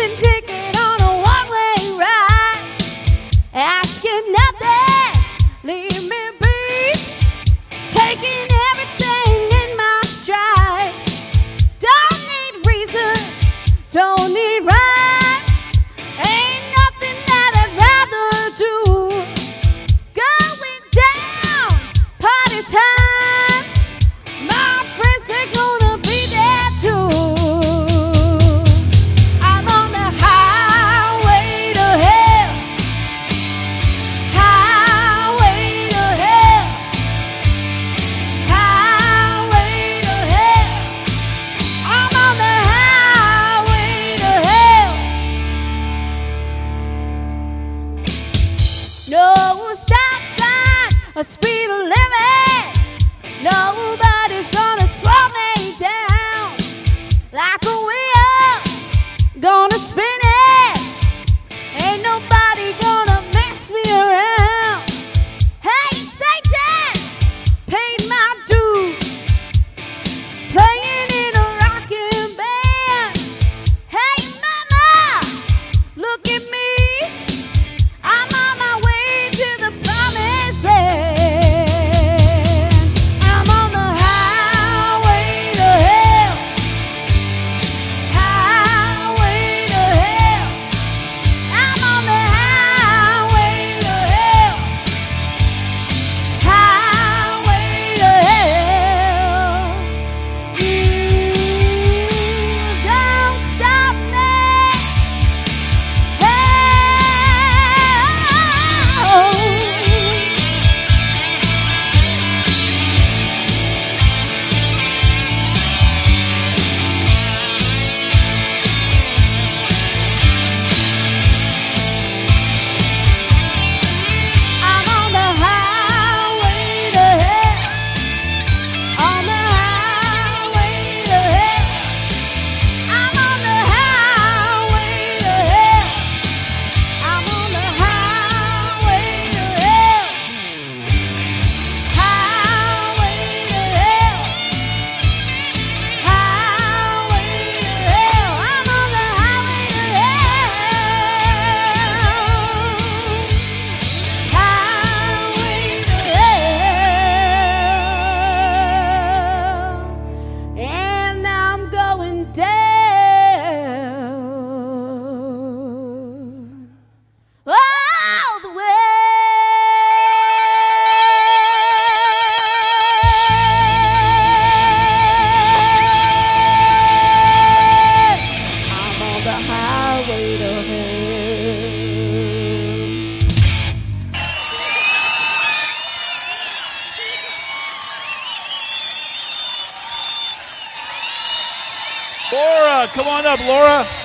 golden ticket on a one-way ride. Asking nothing, leave me be. Taking everything in my stride. Don't need reason, don't need rhyme. Ain't nothing that I'd rather do. Going down, party time. My friends are gonna be there too. I'm on the highway to hell. Highway to hell. Highway to hell. I'm on the highway to hell. No stop sign or speed limit. Nobody's gonna slow me down. Like a wheel, gonna spin it. Ain't nobody gonna mess me around. Hey Satan, paid my dues, playing in a rockin' band. Hey mama, look at me, I'm on my way to the promised land. I'm on the highway to hell. Highway to hell. I'm on the highway to hell. Highway to hell. Don't stop me. I'm on the highway to hell. On the highway to hell. I'm on the highway to hell. I'm on the highway to hell. Highway to hell. Highway to hell. I'm on the highway to hell. Highway to hell. And I'm going down all the way. I'm on the highway to hell. Laura, come on up, Laura.